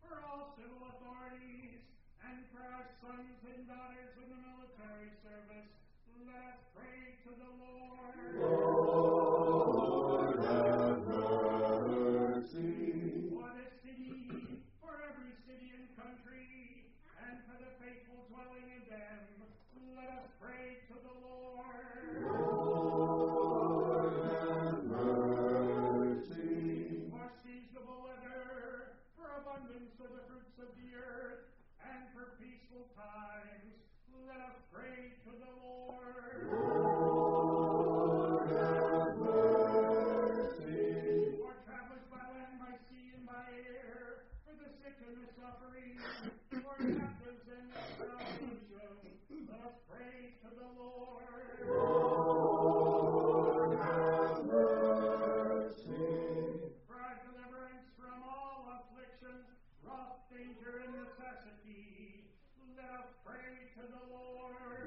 for all civil authorities, and for our sons and daughters in the military service, let us pray to the Lord. Lord, have mercy. For this city, for every city and country, and for the faithful dwelling in them, let us pray to the Lord. Lord, have mercy. For seasonable weather, for abundance of the fruits of the earth, and for peaceful times, let us pray to the Lord. Lord, have mercy. For travelers by land, by sea, and by air, for the sick and the suffering, for captives and their salvation, let us pray to the Lord. Lord, have mercy. For our deliverance from all afflictions, wrath, danger, and necessity, let us pray to the Lord.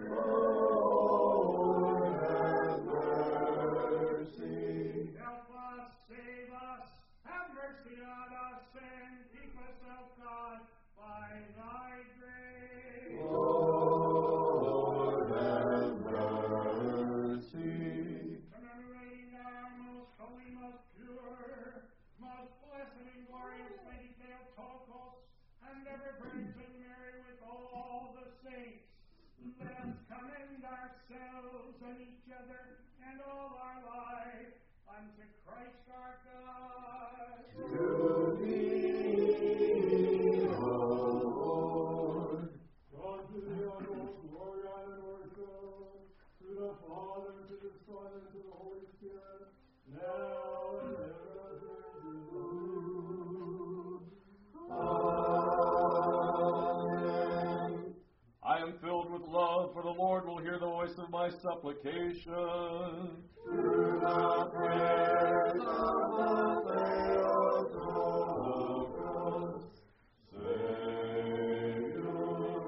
Lord, have mercy. Help us, save us, have mercy on us, and keep us, O God, by thy grace. Lord, have mercy. Commemorating our most holy, most pure, most blessed and glorious Lady Theotokos, and ever Virgin Mary with all the saints, let us commend ourselves and each other and all our life unto Christ our God. To thee, O Lord. God to the utmost glory and worship, to the Father, to the Son, and to the Holy Spirit, now and ever, and Amen. I am filled with love, for the Lord will hear the voice of my supplication. Through the prayers of the Theotokos, Savior,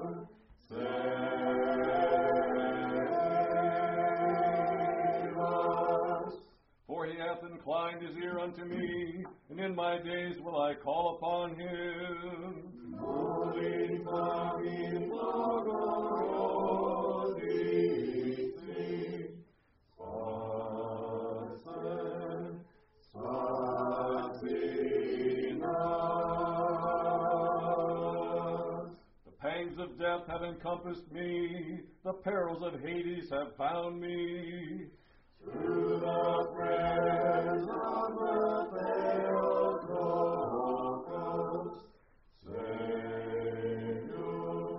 save us. For he hath inclined his ear unto me, and in my days will I call upon him. Holy Family, Bogorodici, spasi nas. The pangs of death have encompassed me, the perils of Hades have found me. Through the prayers of the Theotokos, Savior,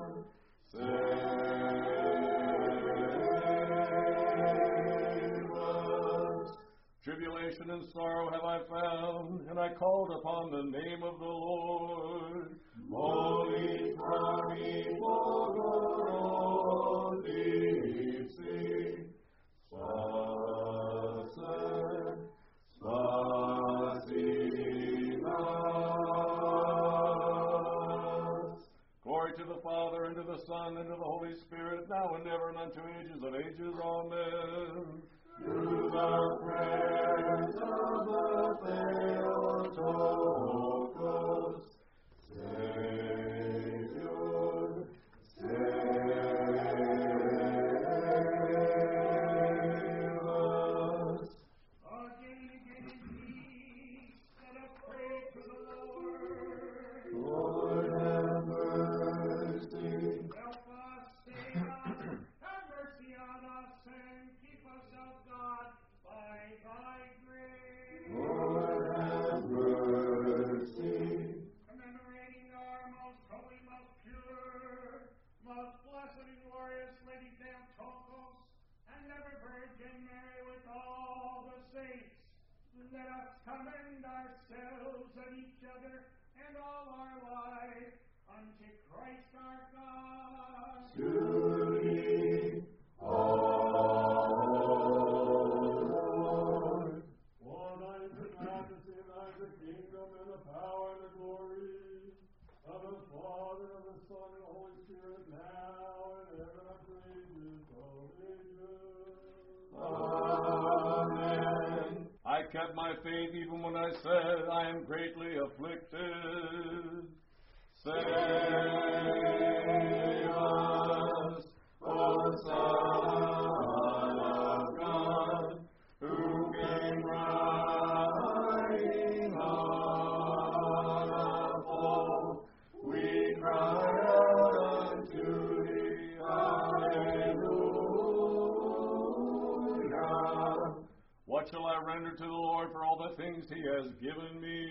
save us. Tribulation and sorrow have I found, and I called upon the name of the Lord. Holy Family, Bogorodici, spasi nas. Glory to the Father, and to the Son, and to the Holy Spirit, now and ever, and unto ages of ages. Amen. Through the prayers of the Theotokos, Savior, save us. Again in peace, let us pray to the Lord. Lord, have mercy. Help us, save us, have mercy on us, and keep us, O God, by thy grace. Lord, have mercy. Commemorating our most holy, most pure, most blessed and glorious Lady Theotokos, and ever Virgin Mary with all the saints, let us commend ourselves and each other and all our life unto Christ our God. To thee, O Lord. For thine is the majesty, and thine is the kingdom, and the power, and the glory of the Father, and of the Son, and the Holy Spirit, now and ever, and unto ages of ages. Amen. I kept my faith even when I said, I am greatly afflicted. I render to the Lord for all the things he has given me.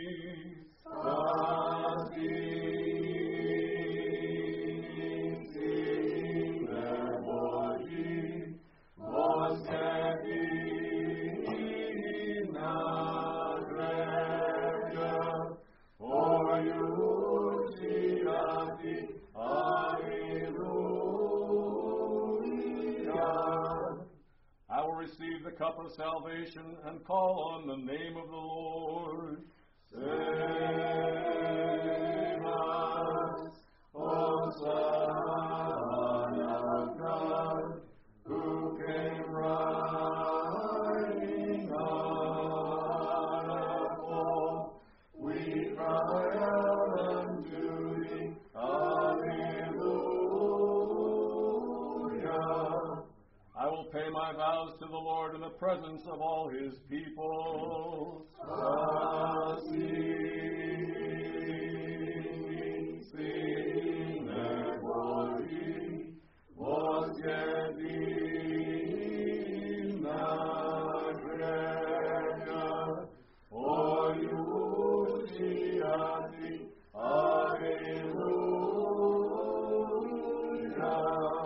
I will receive the cup of salvation and call on the name of the Lord. Save us, O Son of God, who came riding on a foal. We cry out unto thee, Alleluia. I will pay my vows to the Lord in the presence of all his people. Sing their glory, was yet in the grave, for you Alleluia.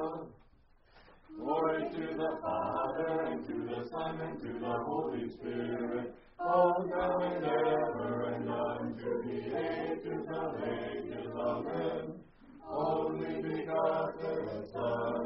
Glory to the Father, and to the Son, and to the Holy Spirit, all now and ever, and unto the ages of ages. Amen. Only begotten Son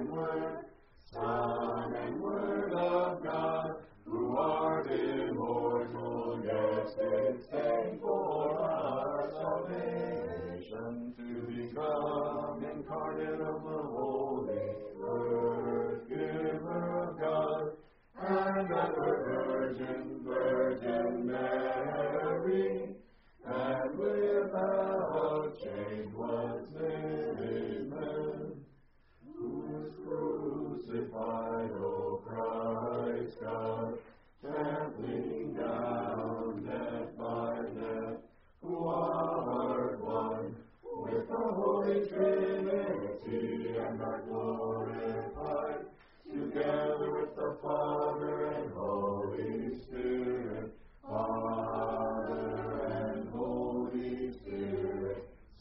and Word of God, who art immortal, yet did save for our salvation, to become incarnate of the Holy Word, giver of God, and ever Virgin Mary, and without change was Amen. Who is crucified, O Christ God, trampling down death by death, who art one with the Holy Trinity, and are glorified together with the Father and Holy Spirit. Father and Holy Spirit,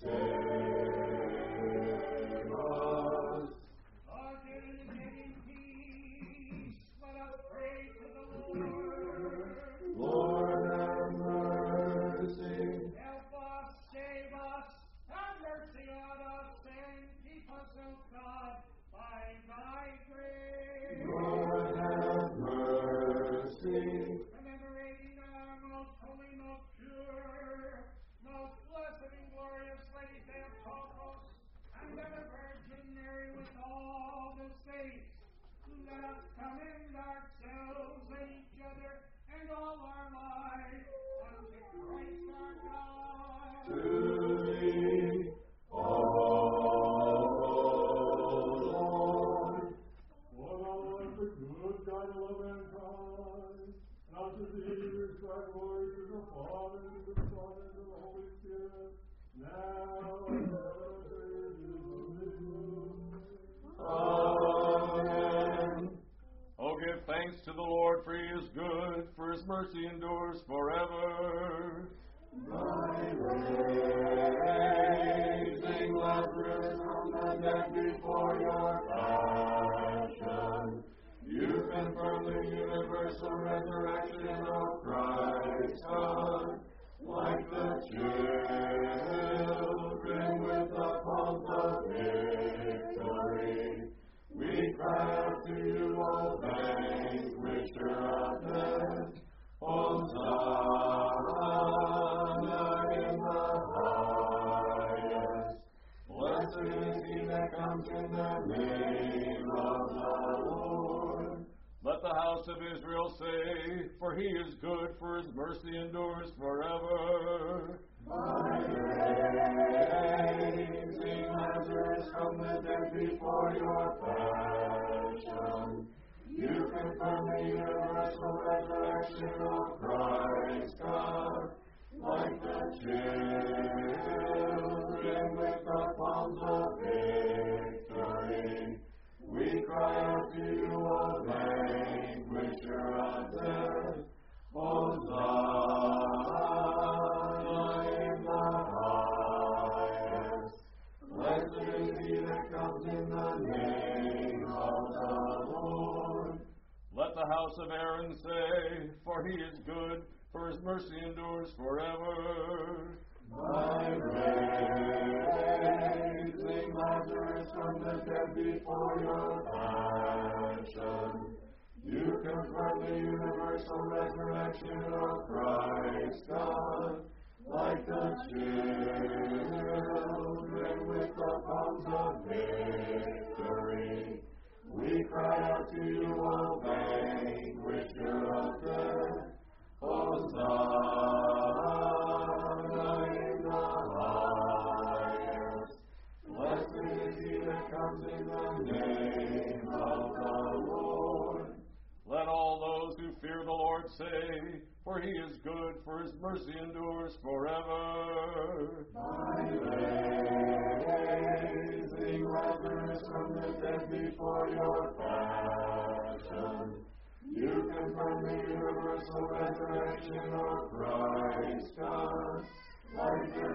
save us. Again, in peace, let us pray to the Lord. Lord, have mercy. Help us, save us, have mercy on us, and keep us, O God, by thy grace. Lord, have mercy. Commemorating our most holy, most pure, most blessed and glorious Lady Theotokos, and ever Virgin Mary with all the saints, let us commend ourselves and each other and all our lives unto Christ our God. To thee, O Lord. For thou art the good God of all mankind, and unto thee restore glory to the Father, and to the Son, and to the Holy Spirit, now and ever, and Amen. Oh, give thanks to the Lord, for he is good, for his mercy endures forever. By raising Lazarus from the dead before your passion, you confirm the universal resurrection of Christ God, like the children with the palms of victory. We cry out to you, O vanquisher of death, Hosanna in the highest. Blessed is he that comes in the name of the Lord. Let the house of Israel say, for he is good, for his mercy endures forever. By raising Lazarus from the dead before your passion, you confirm the universal resurrection of Christ God, like the children with the palms of victory. We cry out to you, O vanquisher of death, Hosanna in the highest. Blessed is he that comes in the name of the Lord. Let the house of Aaron say, for he is good, for his mercy endures forever. By raising Lazarus from the dead before your passion, you confirm the universal resurrection of Christ God, like the children with the palms of victory. We cry out to you, O vanquisher of death, Hosanna in the highest. Blessed is he that comes in the name of the Lord. Let all those who fear the Lord say, for he is good, for his mercy endures forever. By raising Lazarus from the dead before your passion, you confirm the universal resurrection of Christ God, like the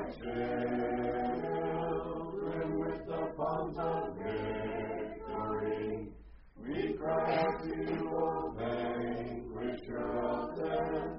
children with the palms of victory. We cry out to you, O vanquisher of death,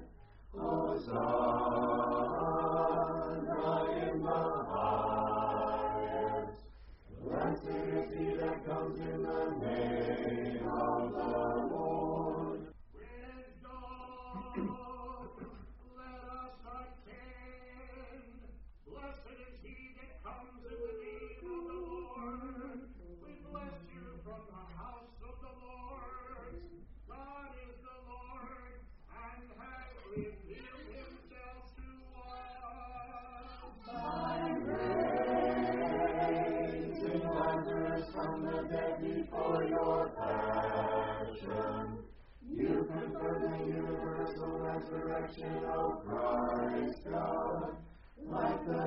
Hosanna in the highest. Blessed is he that comes in the name of the Lord. Wisdom, let us attend. Blessed is he that comes in the name of the Lord. We bless you from the house of the Lord. God is the Lord and has revealed himself to us. By raising Lazarus from the dead before your passion, you confirm the universal resurrection of Christ God, like the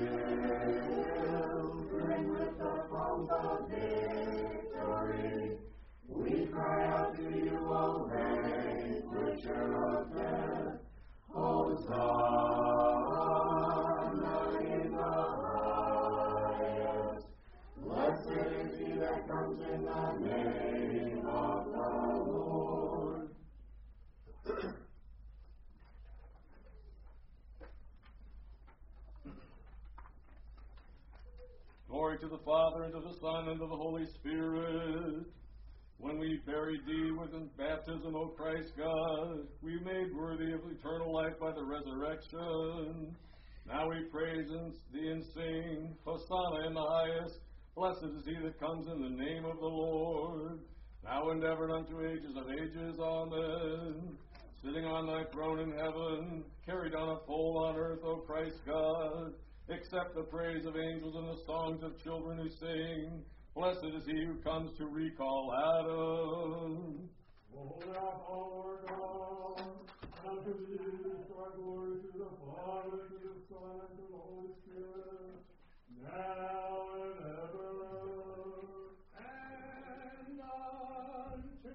children with the palms of victory. We cry out to you, O vanquisher of death, Hosanna in the highest. Blessed is he that comes in the name of the Lord. Glory to the Father, and to the Son, and to the Holy Spirit. When we buried thee with baptism, O Christ God, we made worthy of eternal life by the resurrection. Now we praise thee and sing, Hosanna in the highest. Blessed is he that comes in the name of the Lord. Now and ever and unto ages of ages. Amen. Sitting on thy throne in heaven, carried on a pole on earth, O Christ God, accept the praise of angels and the songs of children who sing. Blessed is he who comes to recall Adam. Hold out our God, unto thee is our glory to the Father, to the Son, and to the Holy Spirit, now and ever, And unto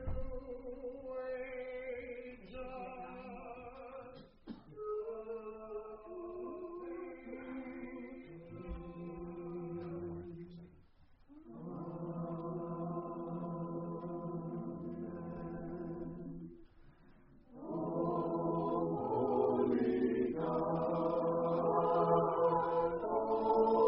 ages. Holy God,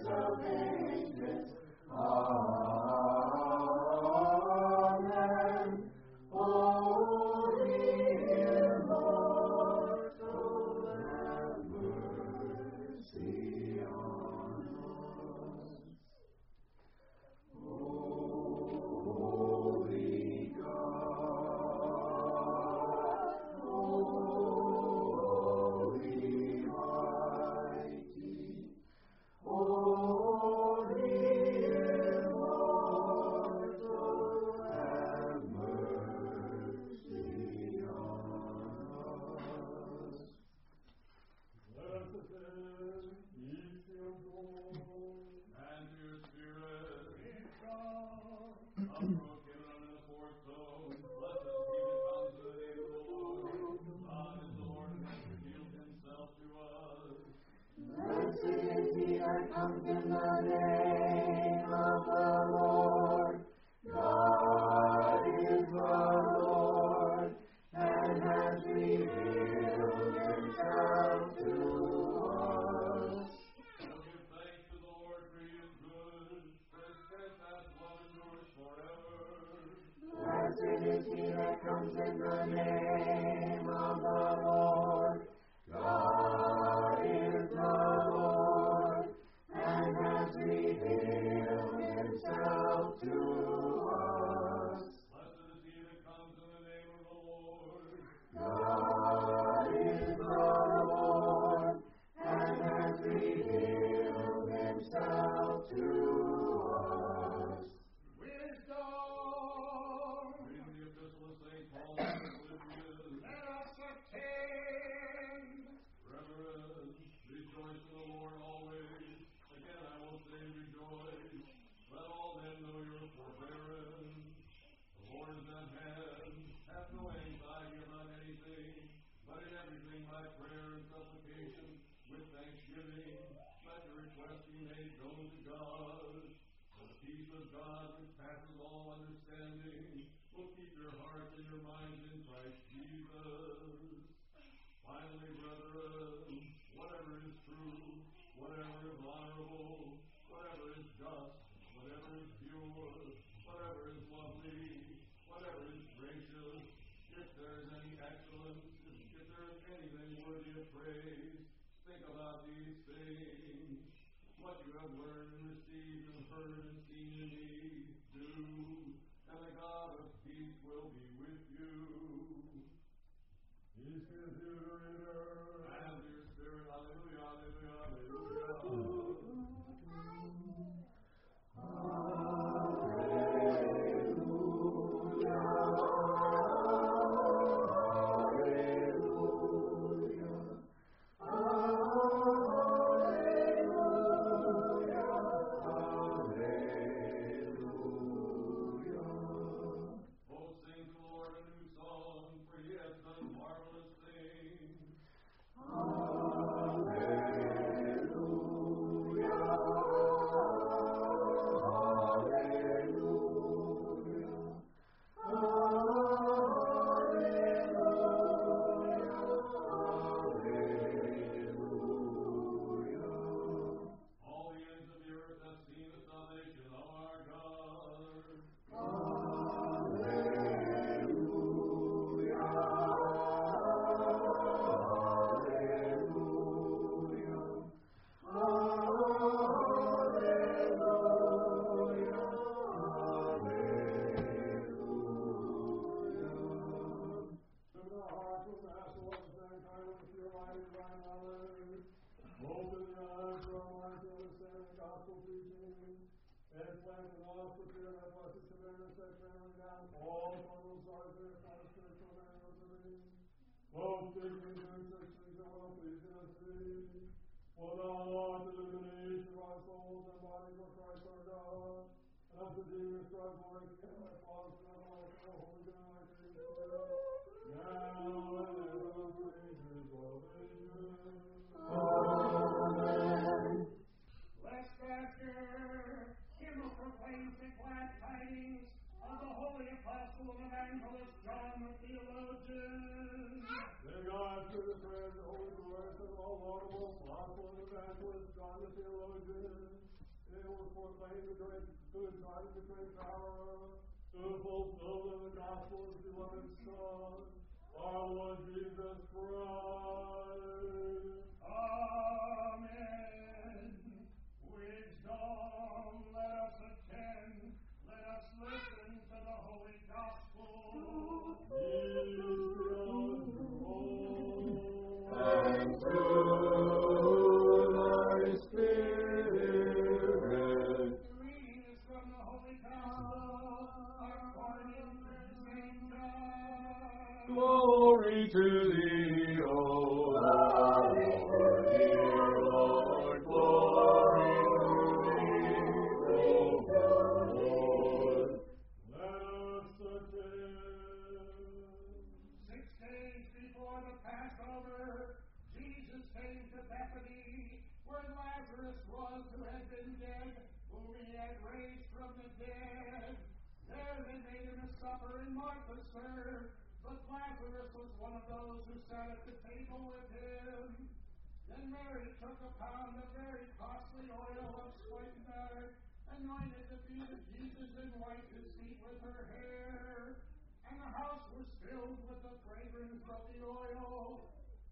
ages of ages. Amen. Holy immortal, have mercy on us. Holy God, holy mighty, holy immortal, have mercy on us. Let us ascend, each to your throne, And to your spirit, Is God. uproot given unto the fourth stone. Blessed is he that comes in the name of the Lord. God is the Lord and has revealed himself to us. Blessed is he that comes in the name of the Lord. God is the Lord, and has revealed himself to us. Oh, give thanks to the Lord, for he is good, for his steadfast love endures forever. Blessed is he that comes in the name of the Lord. God is the Lord, and has revealed himself to us. Blessed is he that comes in the name of the Lord. God is the Lord, and has revealed himself to us. Wisdom. Reading the epistle of St. Paul to the Philippians. Let us attend. Brethren, rejoice in the Lord always. Again I will say rejoice. Let all men know your forbearance. The Lord is at hand. Have no anxiety about anything, but in everything by prayer and supplication with thanksgiving, let your requests be made known to God. The peace of God, which passes all understanding, will keep your hearts and your minds in Christ Jesus. Finally, brethren, whatever is true, whatever is honorable, whatever is just, whatever is pure, whatever is lovely, whatever is gracious, if there is any excellence, if there is anything worthy of praise, think about these things. What you have learned and received and heard and seen in me, do, and the God of peace will be with you. peace be with you, reader. And your spirit, hallelujah, hallelujah, hallelujah. Oh, sing to the Lord a new song, for he has done marvelous things. All the ends of the earth have seen the salvation of our God. Fill our hearts with the excellence and kindness of your light and divine knowledge. Open the eyes of our minds to understand the gospel teaching. And plant in us the fear of that blessed commitment set firmly down all upon those hearts that are not spiritual and liberty. Both speaking and doing such things that will please in us thee. For thou art the illumination of our souls and bodies of Christ our God. And unto thee we strive glory to give thy Father, Son, and Holy Spirit, now and ever, ages of ages. Amen. Bless Pastor. Him who proclaims the glad tidings of the holy apostle and evangelist John the theologian. May God after the prayer of the Holy Chorus and all laudable apostle and evangelist John the theologian, it was proclaimed the great good God and the great power to fulfill the gospel of his beloved Son, our Lord Jesus Christ. Amen. Wisdom, let us attend. Let us listen to the Holy Gospel. And through thy Spirit. The reading is from the Holy Gospel according to St. John. Glory to thee, O Lord, dear Lord, glory to thee, O Lord. Let us attend. 6 days before the Passover, Jesus came to Bethany, where Lazarus was, who had been dead, whom he had raised from the dead. There they made him a supper, and Martha served, but Lazarus was one of those who sat at the table with him. Then Mary took a pound of very costly oil of spikenard, anointed the feet of Jesus, and wiped his feet with her hair. And the house was filled with the fragrance of the oil.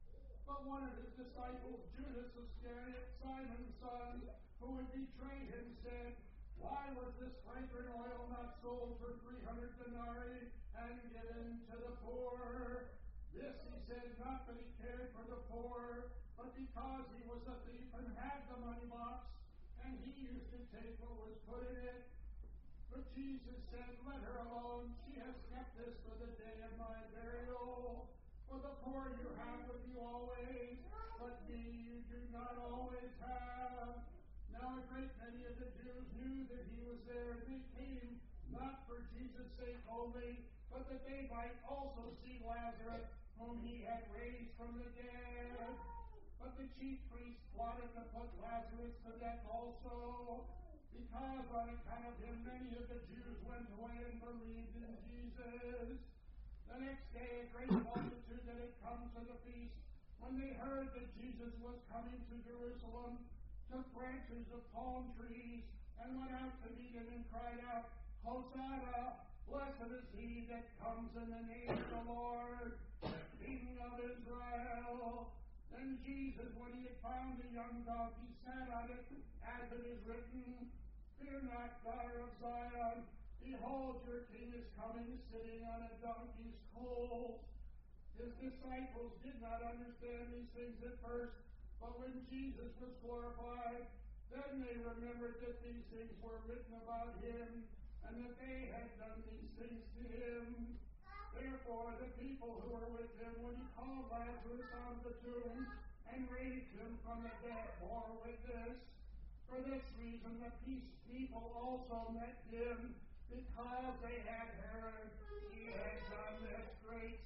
But one of his disciples, Judas Iscariot, Simon's son, who would betray him, said, "Why was this fragrant oil not sold for 300 denarii and given to the poor?" This he said not that he cared for the poor, but because he was a thief and had the money box, and he used to take what was put in it. But Jesus said, "Let her alone. She has kept this for the day of my burial. For the poor you have with you always, but me you do not always have." Now a great many of the Jews knew that he was there, and they came not for Jesus' sake only, but that they might also see Lazarus, whom he had raised from the dead. But the chief priests plotted to put Lazarus to death also, because on account of him many of the Jews went away and believed in Jesus. The next day a great multitude that had come to the feast, when they heard that Jesus was coming to Jerusalem, took branches of palm trees and went out to meet him and cried out, "Hosanna! Blessed is he that comes in the name of the Lord, King of Israel." Then Jesus, when he had found a young donkey, sat on it, as it is written, "Fear not, daughter of Zion. Behold, your king is coming, sitting on a donkey's colt." His disciples did not understand these things at first, but when Jesus was glorified, then they remembered that these things were written about him, and that they had done these things to him. Therefore the people who were with him, when he called Lazarus out of the tomb and raised him from the dead, bore witness. For this reason the people also met him, because they had heard he had done this great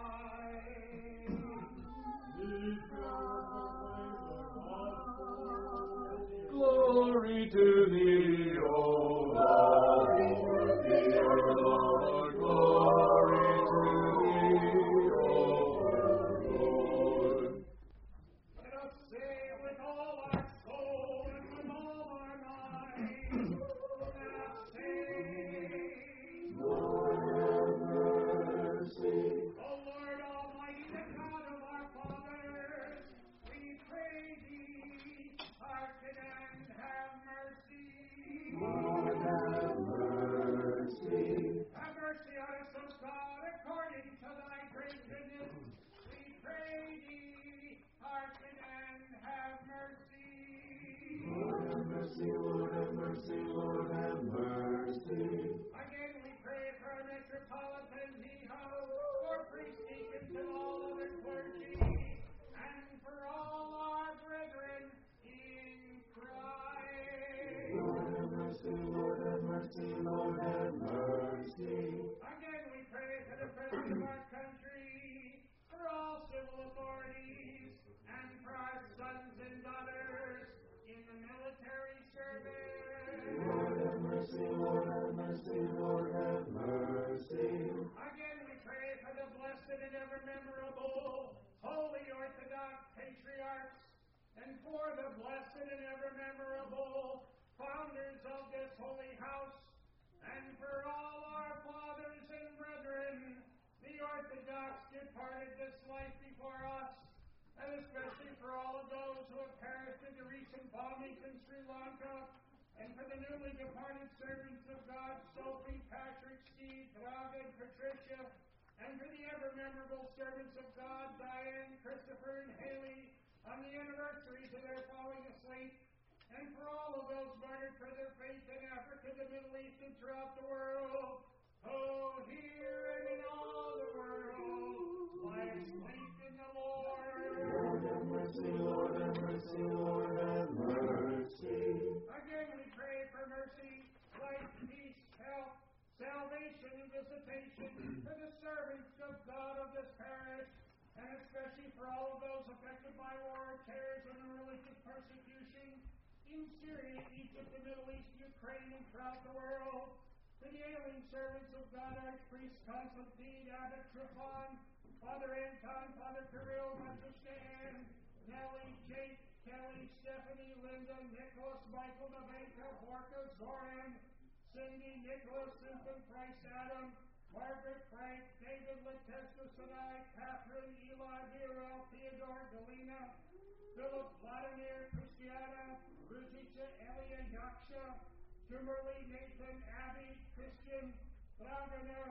sign. Glory to thee, O Lord, dear Lord, glory to thee, O Lord. Let us say with all our soul and with all our mind, let us say, Lord, have mercy. O Lord Almighty, the God of our fathers, we pray thee, hearken and have mercy. Lord, have mercy. Have mercy on us, O God, according to thy great goodness. We pray thee, hearken and have mercy. Lord, have mercy, Lord, have mercy, Lord, have mercy. Again we pray for our Metropolitan Nino, for priest deacons and all other clergy, and for all our brethren in Christ. Lord, have mercy, Lord, have mercy, Lord, have mercy. Again we pray for the president of our country, for all civil authorities, and for our sons and daughters in the military service. Lord, have mercy, Lord, have mercy, Lord, have mercy. Again we pray for the blessed and ever memorable, holy for the blessed and ever memorable founders of this holy house, and for all our fathers and brethren, the Orthodox departed this life before us, and especially for all of those who have perished in the recent bombings in Sri Lanka, and for the newly departed servants of God, Sophie, Patrick, Steve, Draga, and Patricia, and for the ever-memorable servants of God, Diane, Christopher, and Haley, on the anniversaries of their falling asleep, and for all of those martyred for their faith in Africa, the Middle East, and throughout the world. Oh, here and in all the world, lie asleep in the Lord. Lord have mercy, Lord have mercy, Lord have mercy. Again we pray for mercy, life, peace, health, salvation, and visitation for the servants of God of this parish, and especially for all of those affected by war, terrorism, and religious persecution in Syria, Egypt, the Middle East, Ukraine, and throughout the world. For the ailing servants of God, Archpriest Constantine, Abbot Trifon, Father Anton, Father Kirill, Matushan, Nellie, Jake, Kelly, Stephanie, Linda, Nicholas, Michael, Nevenka, Vorka, Zoran, Cindy, Nicholas, Cynthia, Price, Adam, Margaret, Frank, David, Latesca, Sinai, Catherine, Eli, Virel, Theodore, Galena, Philip, Vladimir, Christiana, Ruzica, Elia, Yaksha, Kimberly, Nathan, Abby, Christian, Dragana,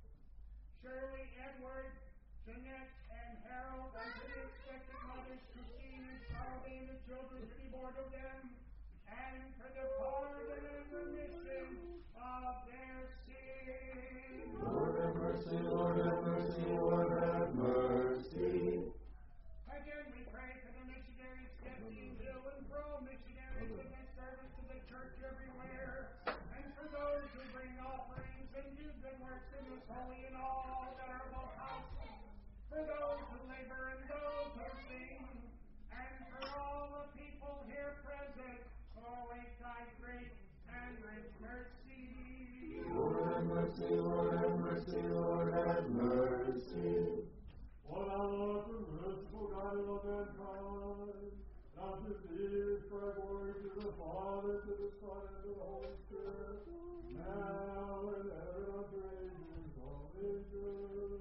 Shirley, Edward, Jeanette, and Harold, and to the expected mothers, Christine and Charlie, and the children to be born of them, and for the pardon and remission of their sins. Lord have mercy, Lord have mercy, Lord have mercy. Again, we pray for the missionaries, Stephanie and Bill, and for all missionaries and their service to the church everywhere, and for those who bring offerings and do good works in this holy and all venerable house, for those who labor and those who sing, and for all the people here present, who await thy great and rich mercy. Lord have mercy, Lord have mercy, Lord have mercy. Lord, our Lord, the merciful God of mankind, now to thee, for glory to the Father, to the Son, and to the Holy Spirit, now and ever, unto ages of ages.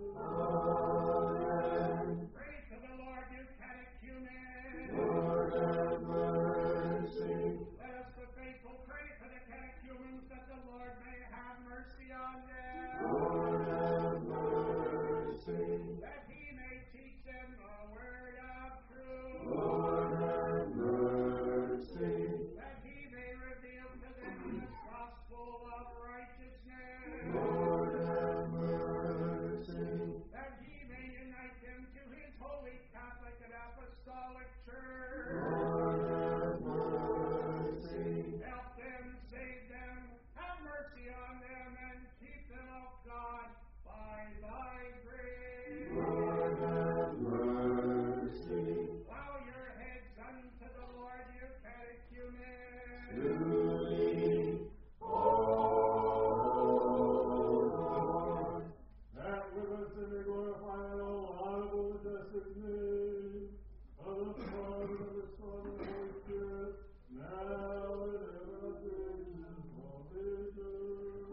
Amen. Pray to the Lord, you catechumens. Lord have mercy. Let us, the faithful, pray for the catechumens, that the Lord may have mercy on them. Lord have mercy. That he may teach them the word of truth. Lord have mercy. That he may reveal to them the gospel of righteousness. Lord have mercy. That he may unite them to his holy Catholic and Apostolic Church. Lord have mercy. Help them, save them, have mercy on them, and keep them of God by thy grace. Lord have mercy. Bow your heads unto the Lord, you catechumens. To thee, O Lord. That with us in the glorified and laudable majestic name of the Father, and the Son, and the Holy Spirit, now and ever, unto ages of ages.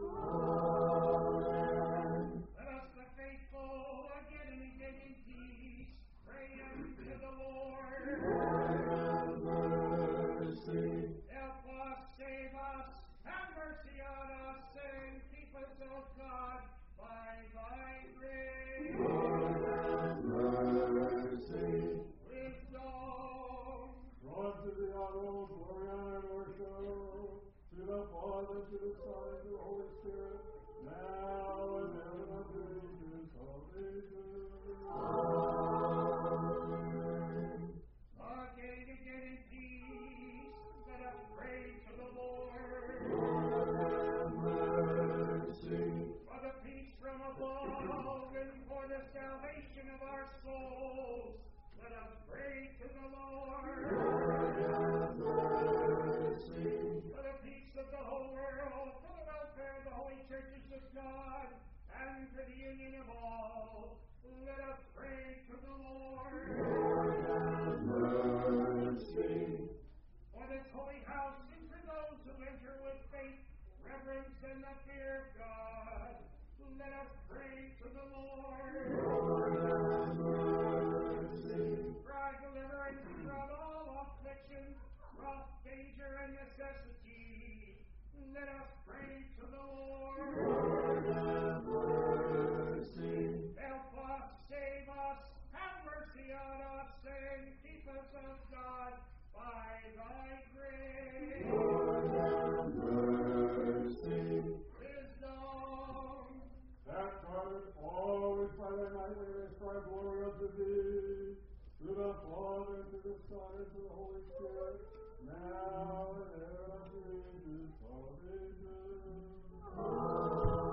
Amen. Let us, the faithful, again and again in peace, pray unto the Lord. Lord have mercy. Help us, save us, have mercy on us, and keep us, O God, by thy grace. Lord have mercy. Wisdom. Lord, to the honor, glory, honor, and worship, to the Father, to the Son, and to the Holy Spirit, now and ever, unto ages of ages. Amen. Again and again in peace, let us pray to the Lord. Lord have mercy. For the reverence and the fear of God, let us pray to the Lord. Lord, have mercy. For our deliverance from all affliction, from danger and necessity, let us pray to the Lord. Lord, have mercy. Help us, save us, have mercy on us, and keep us of God by thy grace. Lord, have mercy. Wisdom. That God always by thy might we restore glory unto thee, to the Father, and to the Son, and to the Holy Spirit, now and ever unto ages of ages.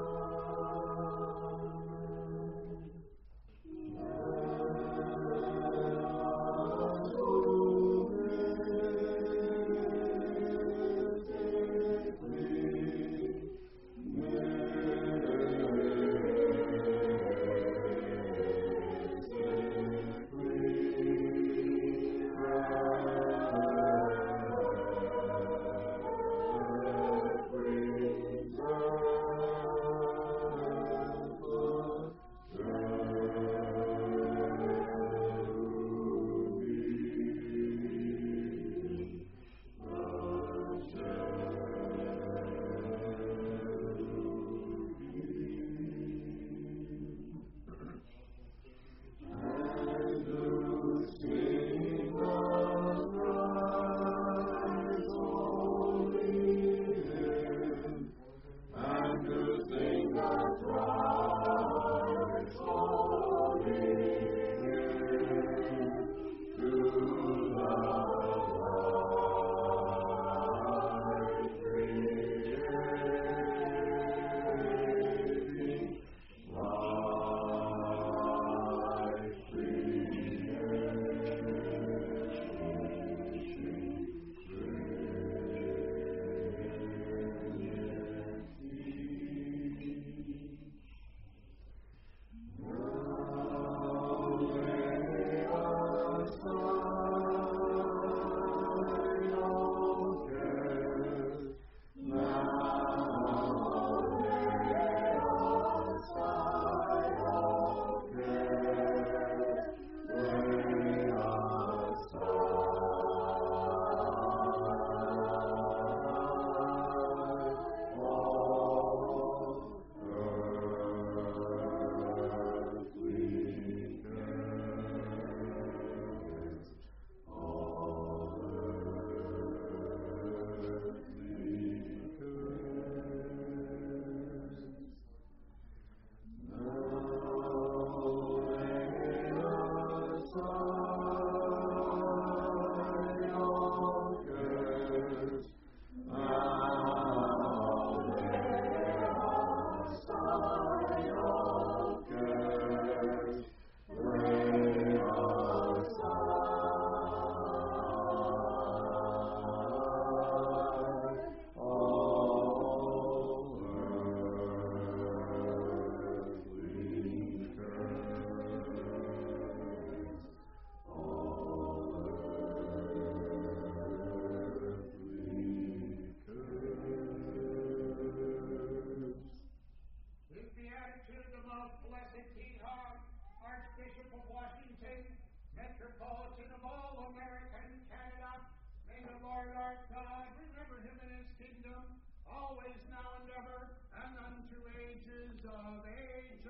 Metropolitan of all America and Canada, may the Lord our God remember him in his kingdom, always now and ever, and unto ages of ages.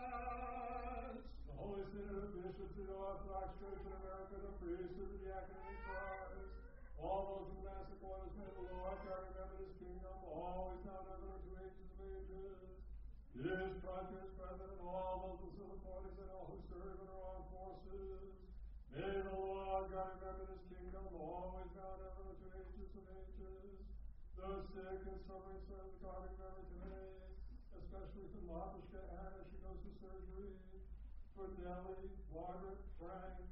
The Holy Synod of Bishops of the Orthodox Church in America, the priests of the diaconate tribes, all those in the monastic orders, may the Lord God remember his kingdom, always now and ever, unto ages of ages. His Pontiff, President, and all those in civil authorities and all who serve in the armed forces. May the Lord God remember his kingdom, always now and ever, unto ages of ages. The sick and suffering servants, God remember today, especially for Matushka Anna, she goes to surgery. For Nellie, Margaret, Frank,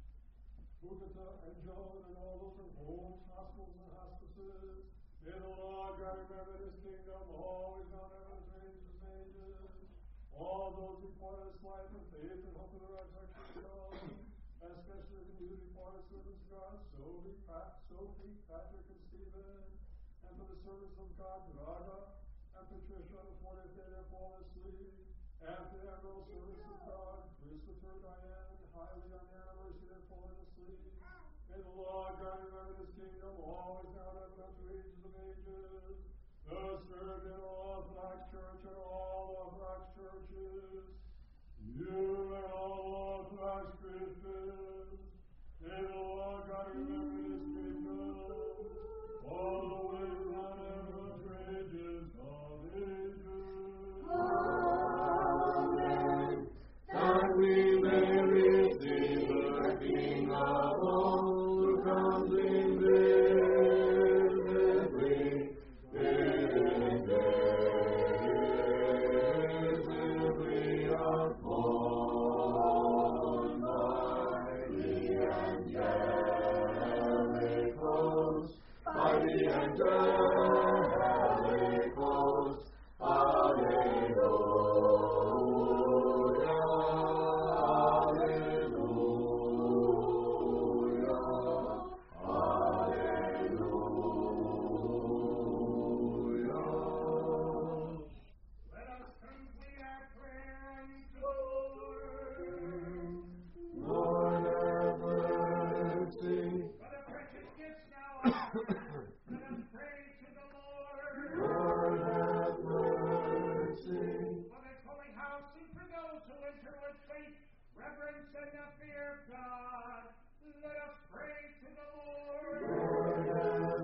Bukata, and Joan, and all those in homes, hospitals, and hospices. May the Lord God remember his kingdom, always now and ever, unto ages of ages. All those who part his life in faith and hope of the resurrection of God, especially the newly departed servants of God, Sophie, Patrick, and Stephen, and for the servants of God, Raga, and Patricia on the 40th day they fall asleep. Anthony Emerald, service of God. Christopher, Diane, Highly on the anniversary they're falling asleep. May the Lord God remember this kingdom always now and ever unto ages of ages. The Spirit in all Orthodox Church and all Orthodox churches. You and all Orthodox Christians. May the Lord God remember this kingdom always now and ever unto ages of ages. Amen. That we may receive the King of all who comes invisibly, invisibly upborn by the angelic host, by the angelic host. Alleluia, alleluia, alleluia. Let us complete our prayer unto the Lord. Lord, have mercy. For the precious gifts now offered, let us pray to the Lord. Lord, have mercy. For this holy house and for those who enter with faith, reverence, and the fear of God, let us pray to the Lord. Lord, have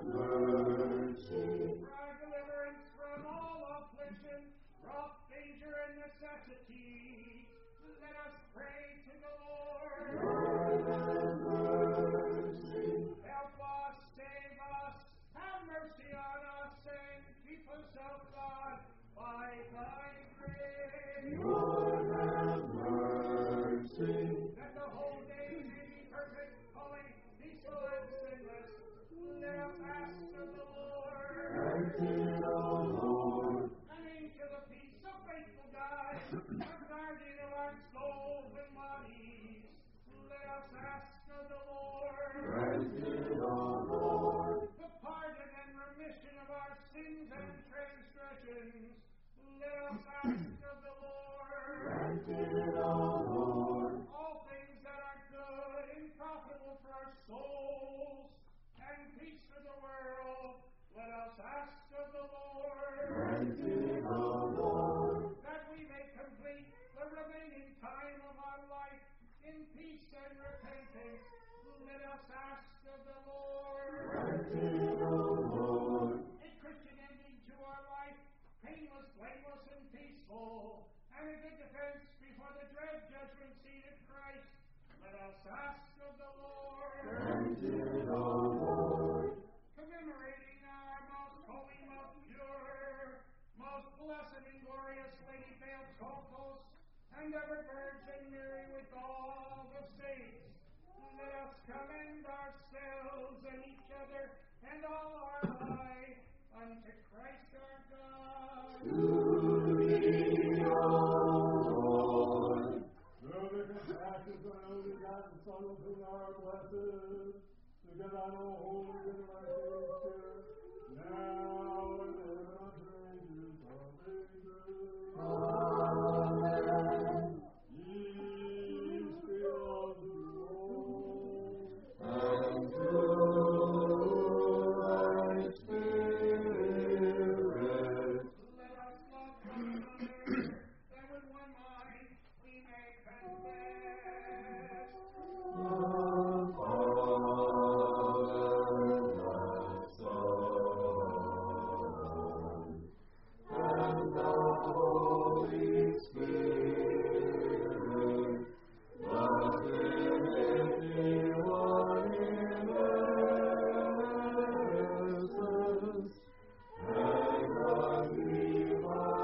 mercy. For our deliverance from all affliction, wrath, danger, and necessity, let us pray to the Lord. Lord, have mercy. Help us, save us, have mercy on us, and keep us, O God, by thy grace. Lord, have mercy. That the whole day may be perfect, holy, peaceful, and sinless, let us ask of the Lord. Grant it, O Lord. And to the peace of faithful God, the guardian of our souls and bodies, let us ask of the Lord. Grant it, O Lord. The pardon and remission of our sins and transgressions, let us ask of the Lord. Grant it, O Lord. All things that are good and profitable for our souls and peace for the world, let us ask of the Lord. Grant it, O Lord. That we may complete the remaining time of our life in peace and repentance, let us ask of the Lord. Grant it, O Lord. A Christian ending to our life, painless, blameless, and peaceful, and a good defense before the dread judgment seat of Christ, let us ask of the Lord. Grant it, O Lord. Commemorating our most holy, most pure, most blessed and glorious Lady Theotokos, and ever Virgin Mary with all the saints, let us commend ourselves and each other and all our life unto Christ our God. To thee, O Lord. Through the compassions of our only begotten Son, with whom thou art blessed, together on all holy and righteous Spirit, now and ever unto ages of ages. Amen. Ye Spirit of the Lord. And to thy Spirit. Let us love one another, that with one mind we may confess. The Father, the Son, and the Holy Spirit, the Trinity, one in essence, and undivided.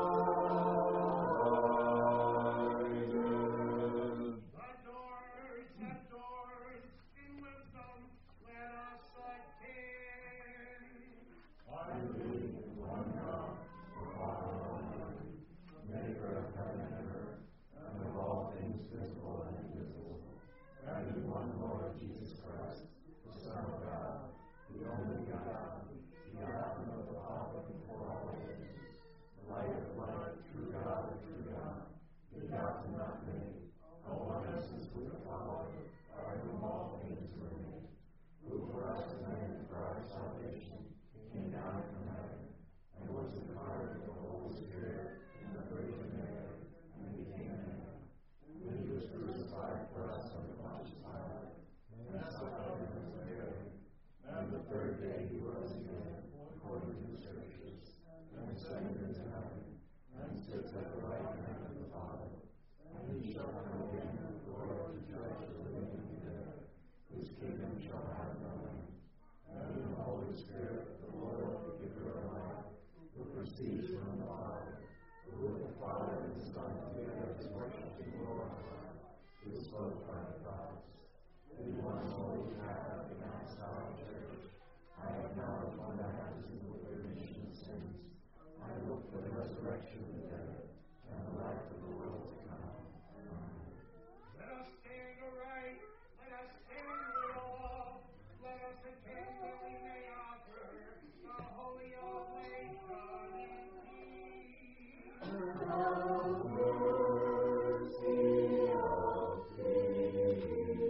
The doors, in wisdom, let us attend. I believe in one God, the Father Maker of heaven and earth, and of all things visible and invisible, and in one Lord Jesus Christ, the Son of God, the only begotten, begotten of the Father before all ages, light of light, true God of true God, begotten not made, of one essence with the Father, by whom all things were made, who for us men, for our salvation, came down from heaven, and was incarnate of the Holy Spirit in the Virgin Mary, and became man. When he was crucified for us under Pontius Pilate, and suffered and was buried, and the third day he rose again, according to the Scriptures, and ascended into heaven, and sits at the right hand of the Father. And he shall come again in glory to judge the living and the dead, whose kingdom shall have no end. And in the Holy Spirit, the Lord, the giver of life, who proceeds from the Father, who with the Father and the Son together is worshipped and glorified, who spoke by the prophets. In one holy Catholic and Apostolic Church, I acknowledge my baptism with the remission of sins. I look for the resurrection of the dead and the life of the world to come. Amen. Let us stand aright, let us stand with all, let us attend that we may offer the holy oblation in peace. Have mercy of peace.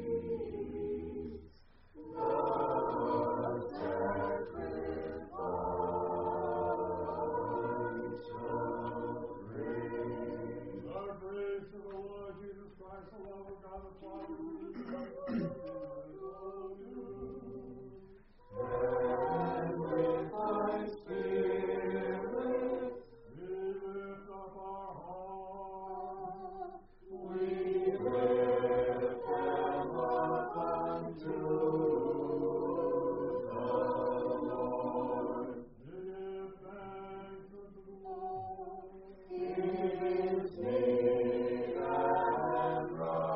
The sacrifice of praise. Our grace of the Lord Jesus Christ, the love of God the Father, and And with thy Spirit, we lift up our hearts. we lift them up unto the Lord. Give thanks unto the Lord. It is meet and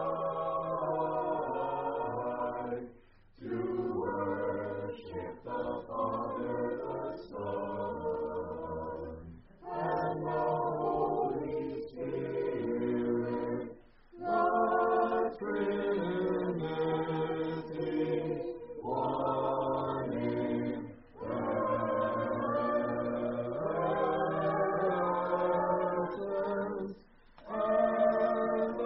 right to worship the Father, the Son, and the Holy Spirit, the Trinity, one in essence and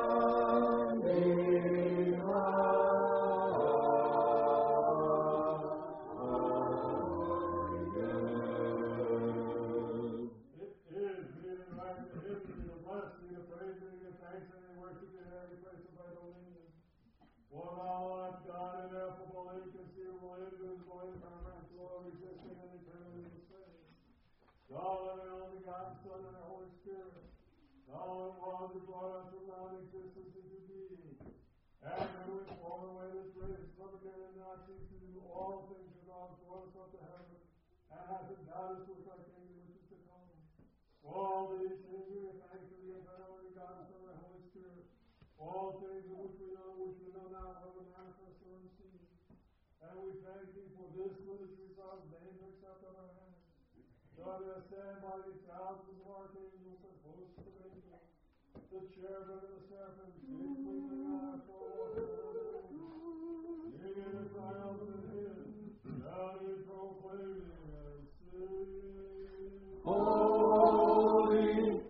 undeniable. It is meet and right to him to be the blessed, be the praise, be the thanks, and the worship in every place of thy dominion. For thou art God, ineffable, inconceivable, invisible, incomprehensible, resisting and eternally the same. Thou art the only God, Son, and the Holy Spirit. Thou art one who brought us from non-existence into being. And who is born away this race, from again and not cease to do all things that thou hast brought us up to heaven, and hast endowed us with thy kingdom which is to come. For all these things we give thanks to the eternal and God, Son, and Holy Spirit. All things in which we know not, whether manifest or unseen. And we thank thee for this ministry of names except of our hands. God has stand by these thousands of archangels and hosts of angels, the cherubim and the seraphim, faithfully bring our soul to the singing and triumphant hymn, shouting, proclaiming, and singing. Holy,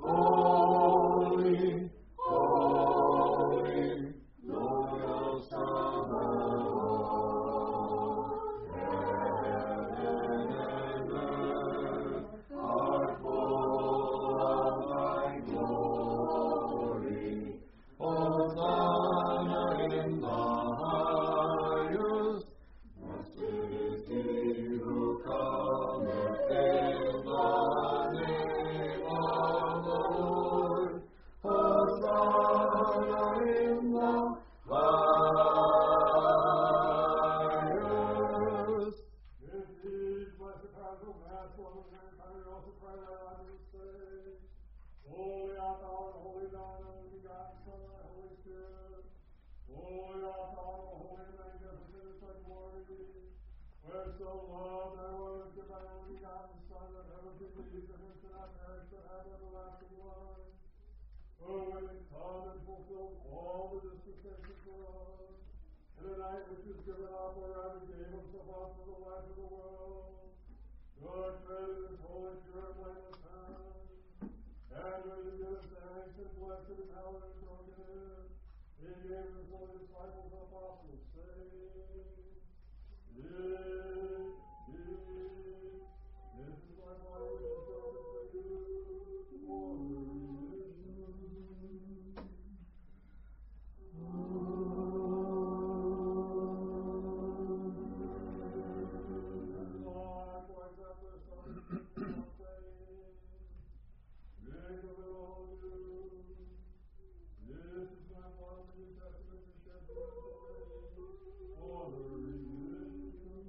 holy, holy, Lord of Sabaoth, heaven and earth are full of thy glory. Hosanna in the highest. Blessed is he who cometh in the name of the Lord. Hosanna in the highest. Indeed, blessed Christ, O Master, of mankind, we also pray that I will say, Holy art thou, and holy thou, and only begotten Son, and Holy Spirit. Holy art thou, and holy and magnificent is thy glory. Where so loved thou art, give thy only begotten Son, that ever believes in him should not perish, but have everlasting life. Who when it come and fulfilled all the dispensations for us, in the night which is given up, wherever gave himself up for the life of the world, God created his holy, pure, and blameless hand, And when he gave thanks and blessed it, how it had broken it, he gave his holy disciples and apostles, saying, this is my body which is broken for you, for the remission. Likewise after the supper, saying, drink of it all of you. This is my blood of the New Testament, which shed for us for the remission of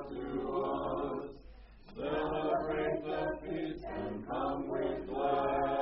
Celebrate the feast and come with gladness.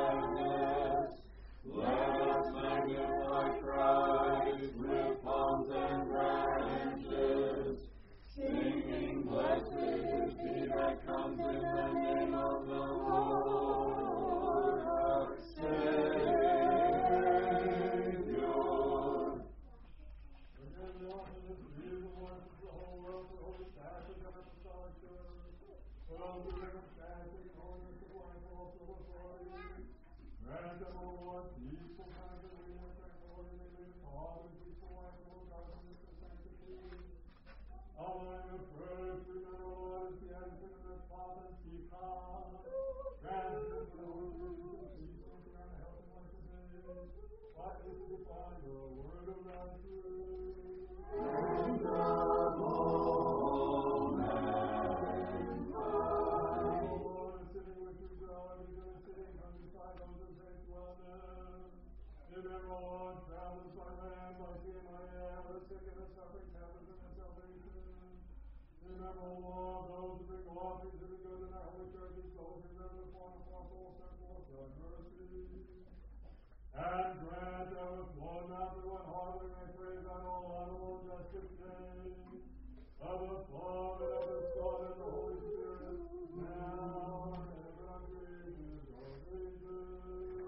blesses the whole world for holy Catholic and Apostolic Church. Those who live in fasting and holiness of life also before you. Grant them, O Lord, peaceful times of reading and tranquility, may live calm and peaceful life of all godliness and sanctity. Allowing the first, remember, O Lord, as the attitude of their Father, keep calm. Grant them the Holy Virtues and peace, and grant health and life today. What is to find the word of thy truth? And of all mankind. O Lord, sitting with your God, you are sitting on the side of the great wellness. Remember, O Lord, travelers by land, by sea, and by air, the sick and the suffering, captives and the salvation. Remember, O Lord, those who bring offerings to the good in our holy churches, those who live the form of apostles, send forth thy mercy. And grant that with one mouth and one heart we may praise thy all honorable and justice name, of the Father, and of the Son, and the Holy Spirit, now and ever unto ages of ages.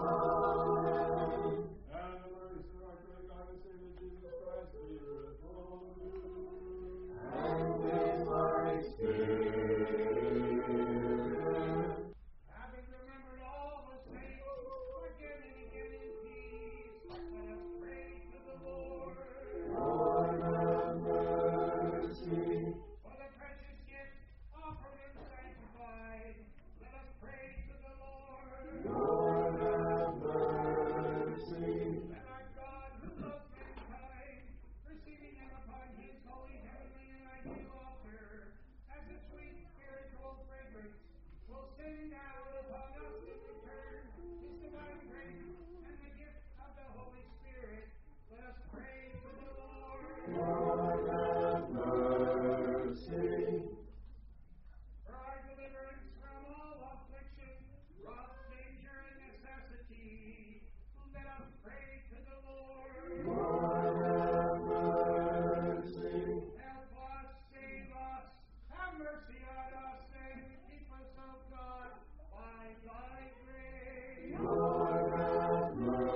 Amen. And the grace of our great God and Savior Jesus Christ be with all of you. And with thy spirit. Having remembered all the saints, forgiven again in peace, let us pray to the Lord. Lord, have mercy. For the precious gifts offered and sanctified, let us pray to the Lord. Lord, have mercy. Let our God, who loves mankind, receiving them upon his holy, heavenly, and ideal altar, as a sweet spiritual fragrance, will send out upon us in return his divine grace and the gift of the Holy Spirit. Let us pray to the Lord. Lord, have mercy. For our deliverance from all affliction, wrath, danger, and necessity, let us pray to the Lord. Lord, have mercy. Help us, save us, have mercy on us, and keep us, O God, by thy grace. Lord, have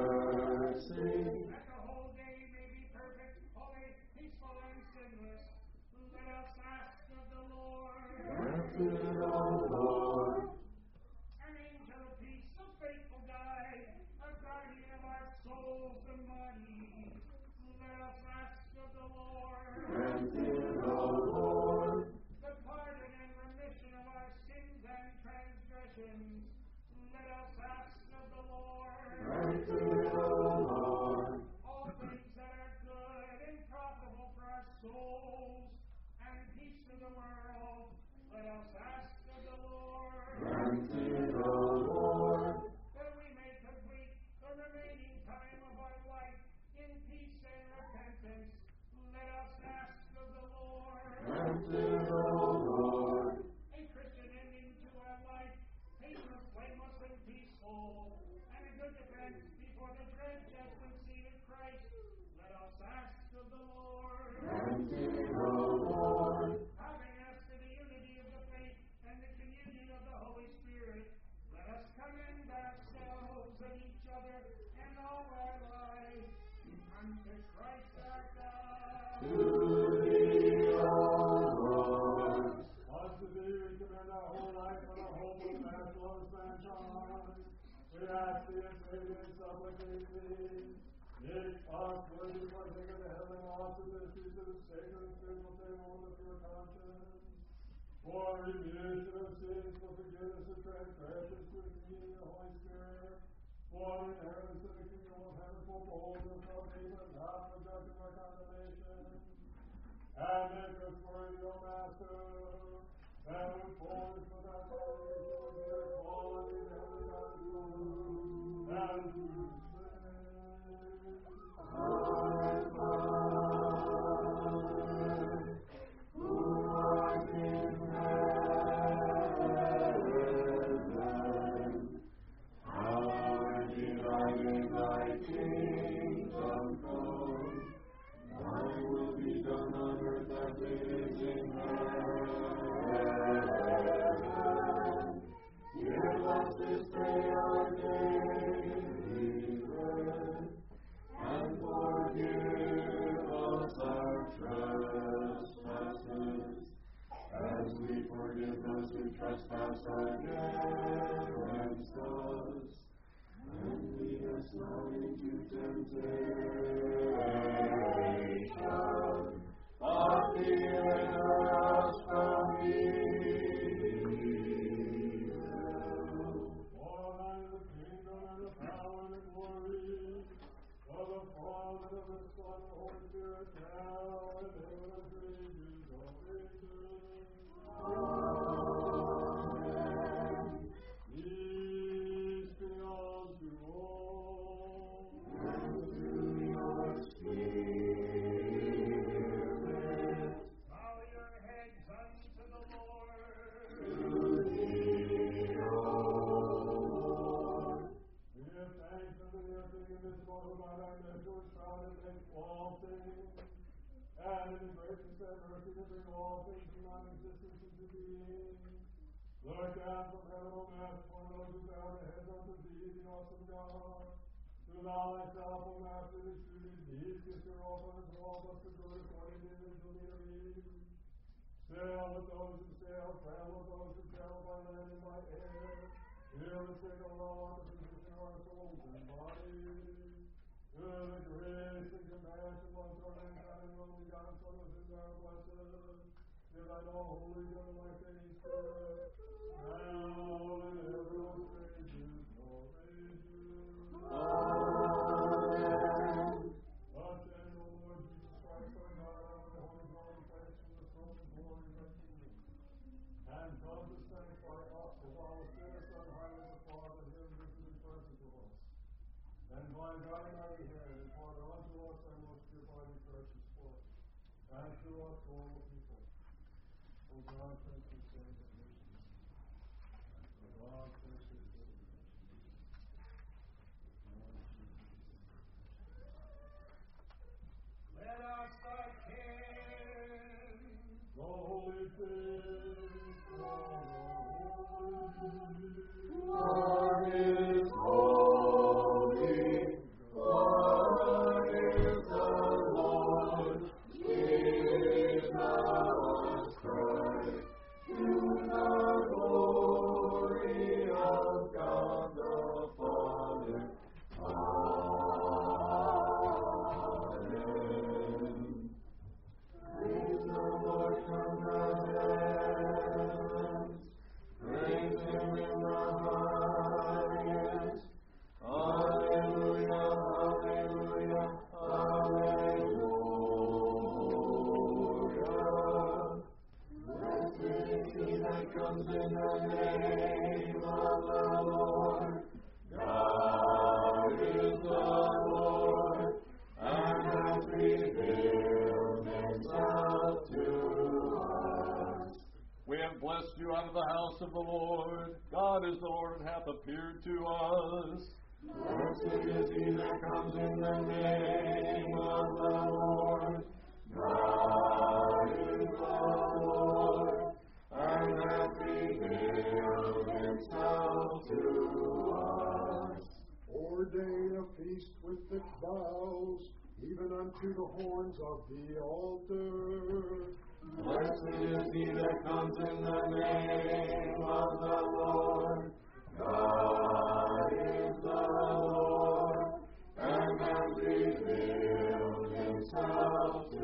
mercy. That the whole day may be perfect, holy, peaceful, and sinless, let us ask of the Lord. Grant it, O Lord. An angel of peace, a faithful guide, a guardian of our souls and bodies, let us ask of the Lord. Grant it, O Lord. The pardon and remission of our sins and transgressions, let us ask of the Lord. Grant it, O Lord. All things that are good and profitable for our souls and peace to the world, let us ask of the Lord. Grant it, O Lord. That we may complete the remaining time of our life in peace and repentance, let us ask of the Lord. Grant it, O Lord. A Christian ending to our life, painless, blameless, and peaceful, and a good defense before the dread judgment seat of Christ, let us ask of the Lord. Grant it, O Lord. Having asked for the unity of the faith and the communion of the Holy Spirit, let us commend ourselves and each other and all our lives unto Christ our God. To thee, O Lord. Unto thee we commend our whole life and our hope and bachelor's mankind. We ask thee and pray thee and supplicate thee. Make us worthy to partake of the heavenly loss of the feast of the sacred and spiritual table of the pure conscience. For remission of sins, for forgiveness of transgressions, through the communion of the Holy Spirit. For the inheritance of the kingdom of heaven, for boldness of faith, but not for judgment or condemnation. And make us worthy, O Master, that with fullness without salvation would be a quality of the heavenly God and Son, and to Our Father, who art in heaven, hallowed be thy name, thy kingdom come. Thy will be done on earth as it is in heaven. Give us this day our daily bread, and forgive those who trespass against us. And lead us not into temptation, but deliver us from evil. For thine is the kingdom and the power and the glory of the Father, and of the Son, and the Holy Spirit, now and ever, and ever, ages of ages. Amen. Peace be unto all. And to your spirit, Bow your heads unto the Lord. to thee, O Lord. We give thanks unto thee, O King, invisible, who by thy measure was found and makes all things, and in the greatness and mercy to bring all things to non-existence into being. Look down from heaven, O Master, on those who bow their heads unto thee, the awesome God. Do thou thyself, O Master, distribute these gifts to all others, and all of us to good according to the individual need of each. Sail with those who sail, travel with those who travel by land and by air. Heal the sick, O Lord, the physician of our souls and bodies. Through the grace and compassion of our mankind and only God, Son of whom thou art blessed, give thine all holy and life-giving Spirit, now and ever, O ages of ages. Amen. Thus then, O Lord Jesus Christ, our God, out of the holy God, place from the throne of glory of thy kingdom, and come to sanctify us, as thou hast set us on high as the Father, him who is in person to us. And by God in thy hand, impart unto us thy most pure body, precious blood, and through us all the people. O God, thank you, save the nations. O God, thank you, save the nations. Let us again. The holy things for the Lord is holy, Lord is the Lord, Jesus Christ, to the glory of God the Father. Amen. Praise the Lord from the heavens, praise Him in the highest. Alleluia, alleluia, alleluia. Blessed is he that comes in the name of the Lord. God is the Lord, and hath revealed himself to us. We have blessed you out of the house of the Lord. God is the Lord and hath appeared to us. Blessed is he that comes in the name of the Lord. God is the Lord, and hath revealed himself to us. Ordain a feast with its boughs, even unto the horns of the altar. Blessed is he that comes in the name of the Lord. God is the Lord, and hath revealed himself to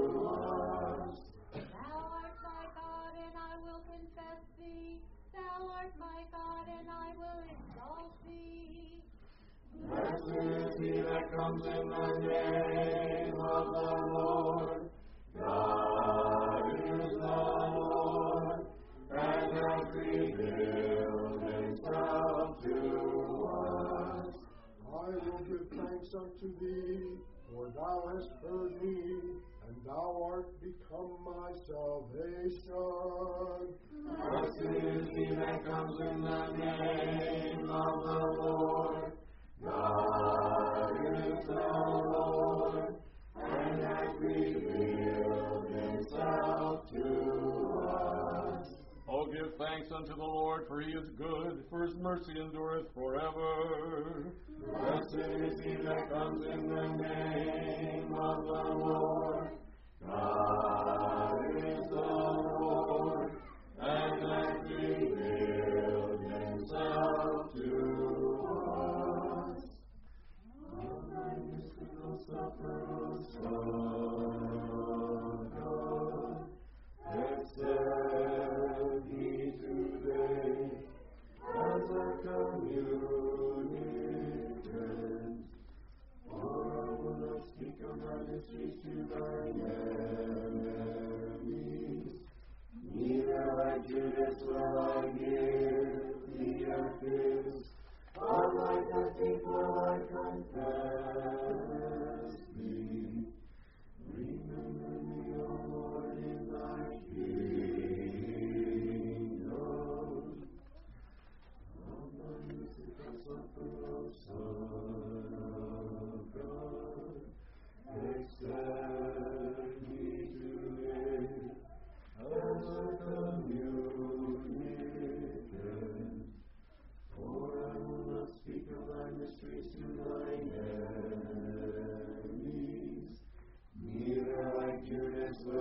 us. Thou art my God, and I will confess thee. Thou art my God, and I will exalt thee. Blessed is he that comes in the name of the Lord. God is the Lord, and hath revealed himself to us. I will give thanks unto thee, for thou hast heard me, and thou art become my salvation. Blessed is he that comes in the name of the Lord. God is the Lord, and hath revealed himself to us. Oh, give thanks unto the Lord, for he is good, for his mercy endureth forever. Blessed is he that comes in the name of the Lord. God is the Lord, and hath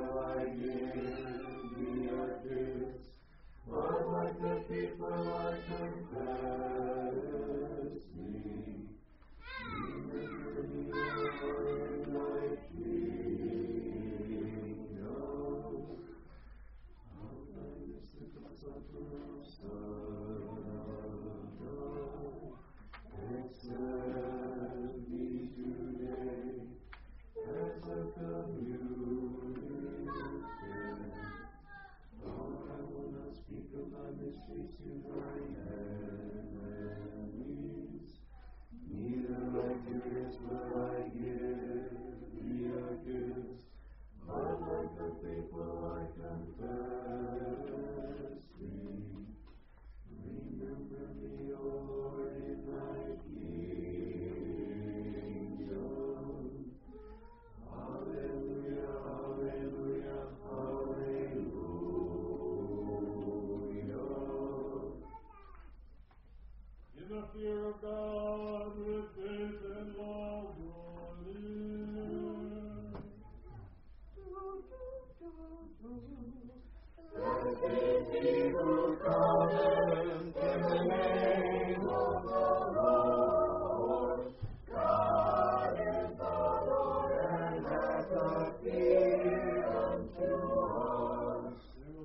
will I give thee a kiss, but like the people I confess thee. Remember me, O Lord, in thy kingdom. I'll find the sickle sufferer, Son of God. Accept me today as a communing friend. Oh, I will not speak of thy mysteries to thine enemies. Neither like yours will I give thee a kiss, but like the faithful I confess thee. Remember me, O Lord, in thy kingdom. Hallelujah, hallelujah, hallelujah. In the fear of God, with faith and love, draw near. Blessed is he who cometh in the name of the Lord. God is the Lord, and hath appeared unto us.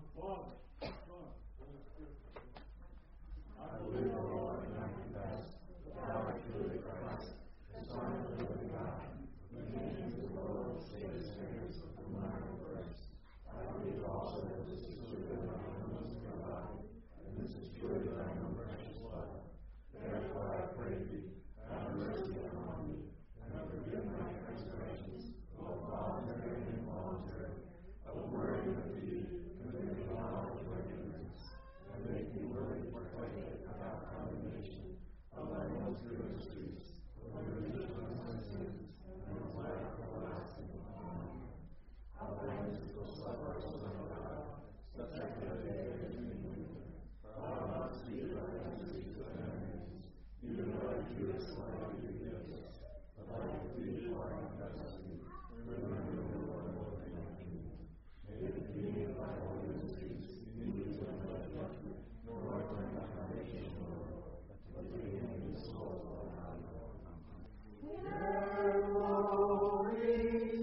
I believe the Lord, and I confess that thou art truly Christ, the Son of the living God, who came into the world to save the sinners, of whom I am first. I believe also that this is true, that thine own was provided, and this is true, that thine own precious blood. Therefore I pray thee, have mercy upon me, and forgive my transgressions, both voluntary and involuntary, of word and of deed, committing knowledge or ignorance, and make me worthy to partake without condemnation of thy most good mysteries, for the remission of my sins, and of life everlasting. Amen. How then is the suffer, O Son of God, such a good day as we need. For I will not speak of thy mysteries to thy enemies, even though I do this like I do this. But like the people I confess thee, remember me, O Lord, in thy kingdom. May the beginning of thy holy mysteries be moved to thy judgment, nor overturn thy foundation, O Lord, but the beginning of the soul of thy God. Amen.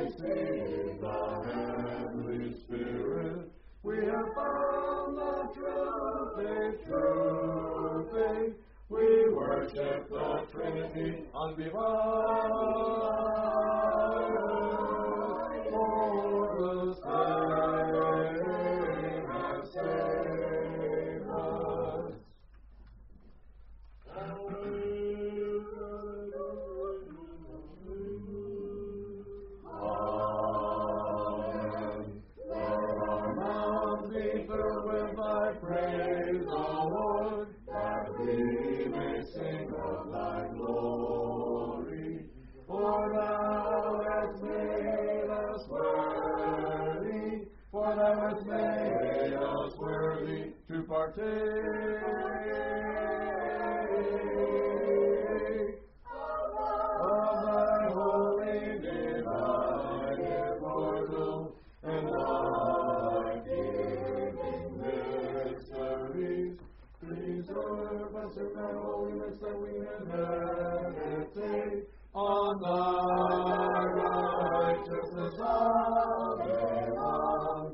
receive the heavenly Spirit. We have found the true faith, true faith. We worship the Trinity undivided, for the same has saved us. Amen. Let our mouths be filled with thy praise, O Lord, that we may sing of thy glory. For thou hast made us worthy, for thou hast made us worthy to partake of thy holy, divided, mortal, and life-giving mysteries. Preserve us in thy holiness, that we may meditate on thy righteousness all day long.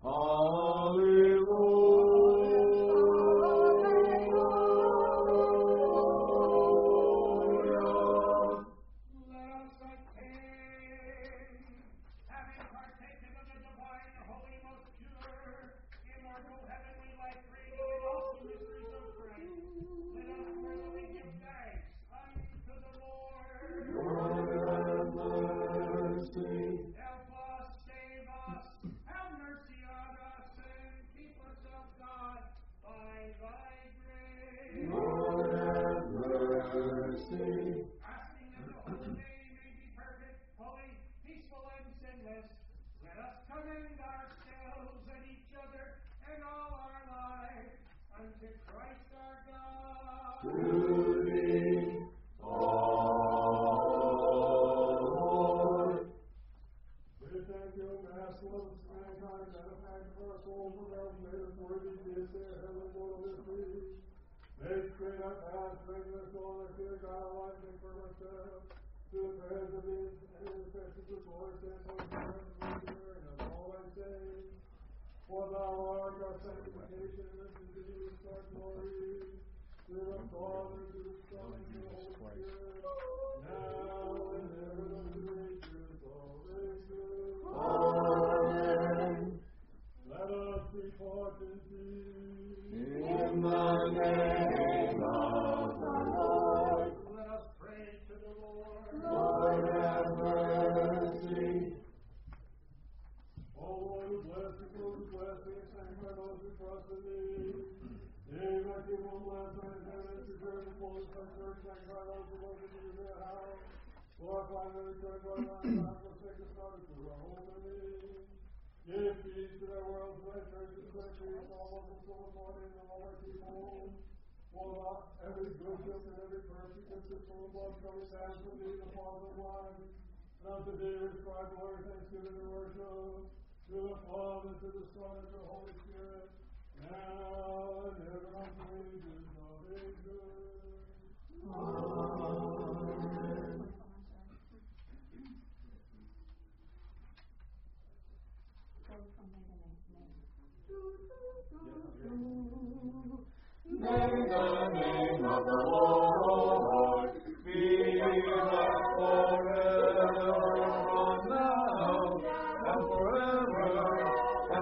Hallelujah. Let us attain, having partaken of the divine, holy, most pure, immortal, heavenly life, reigning in awesome mysteries of Christ. Let us worthily give thanks unto the Lord. Lord, have mercy. Help us, save us, have mercy on us, and keep us of God by thy grace. Lord, have mercy. Asking that the whole day may be perfect, holy, peaceful, and sinless, let us commend ourselves and each other and all our lives unto Christ our God. To thee, O Lord. We thank you, Master of mankind, benefactor of our souls, for thou hast made us worthy to be their heavenly mortal mystery. Make straight our paths, straighten our soul, and fear God alike, and firm ourselves to the prayers of these and intercessions of Lord, and of all thy saints. For thou art our sanctification, and to thee is our glory. To the Father, to the Son, and to the Holy Spirit, now and ever, and to the ages of ages. Amen. Let us depart in peace. In the name of the Lord. Let us pray to the Lord. Lord, have mercy. O Lord, who bless you, those who bless thee, and sanctify those who trust in thee. Yea, my people, bless thy heaven, and preserve the fullness of thy church, sanctify those who love thee in their house. Glorify them in the church, Lord, thy God, forsake us not, for our holy. Give peace to thy world, to thy churches, to thy priests, all of us, all morning, and all thy people. For every good gift and every perfect gift from above coming down from thee, the Father of life. And unto thee we ascribe glory, thanksgiving, and worship. To the Father, to the Son, and to the Holy Spirit. Now and ever, unto ages of ages. Amen. May the name of the Lord be blessed forever, now and forever and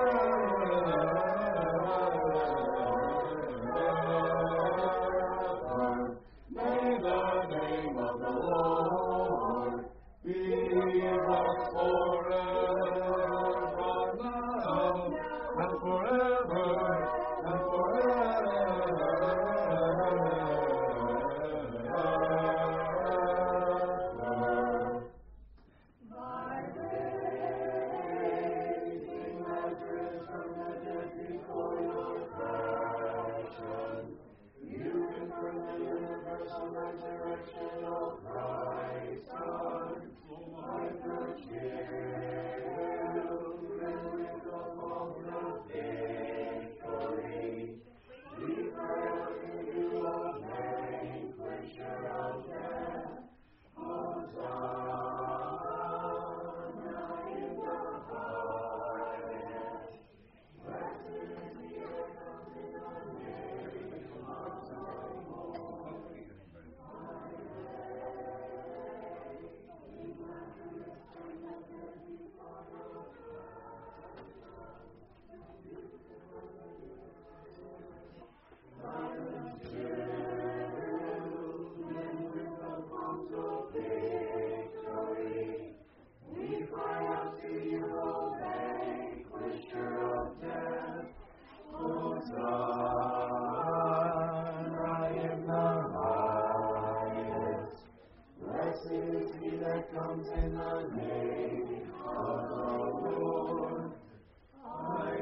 forever. May the name of the Lord be blessed forever, now and forever and forever. By raising Lazarus from the dead before your passion, you confirm the universal resurrection of Christ's Son, by the Comes in the name of the Lord. I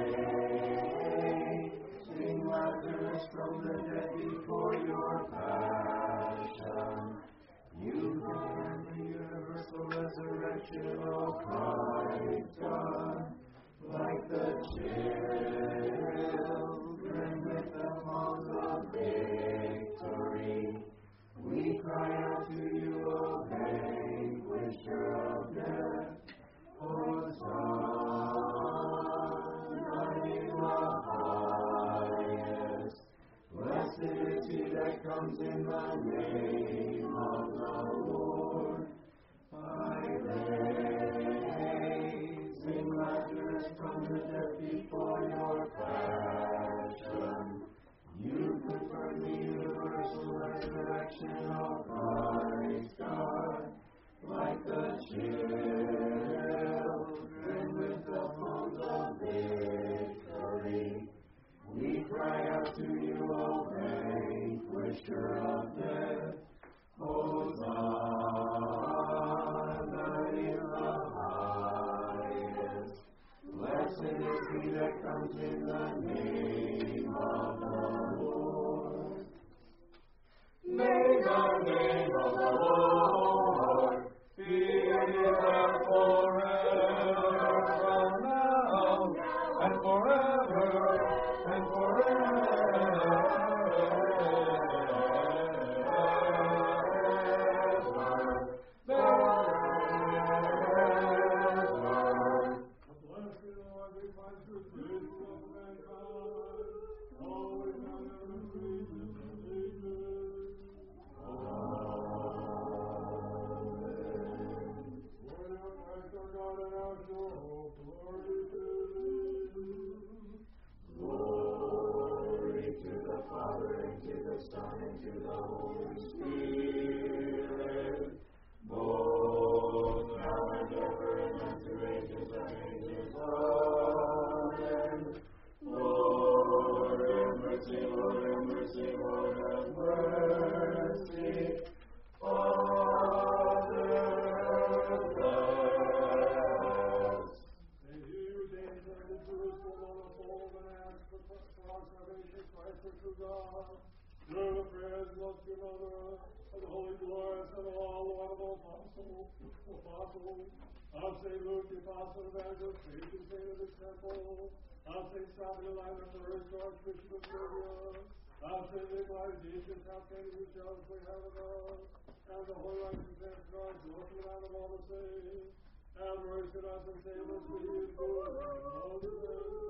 may sing Lazarus from the dead before your passion. You confirm the universal resurrection of Christ God, like the children with the palms of victory. We cry out to you, O vanquisher of death. Hosanna in the highest. Blessed is he that comes in the name of the Lord. I raising Lazarus from the dead before your passion. You confirm the universal resurrection of Christ God, like the children with the palms of victory. We cry out to you, O vanquisher of death. Hosanna in the highest. Blessed is he that comes in the name of the Lord. May the name of the Lord be there forever, from now and forever and forever. Son and to the Holy Spirit, both now and ever and unto ages and ages. Amen. Lord have mercy, Lord have mercy, Lord have mercy. Father, bless. And you, James, and the Jerusalem on the fold and ask for our salvation, Christ the true God. Through the prayers of the Mother of the Holy Glorious and all the wonderful apostles, of St. Luke, the Apostle, Evangelist, patron saint of his temple, of St. Samuel, the first Archbishop of Serbia, of St. Nicholas, Jesus, how can you shall we have above, and the Holy Righteous Antichrist, the ultimate out of all the saints, and mercy on us and save us, for he is good and all the saints.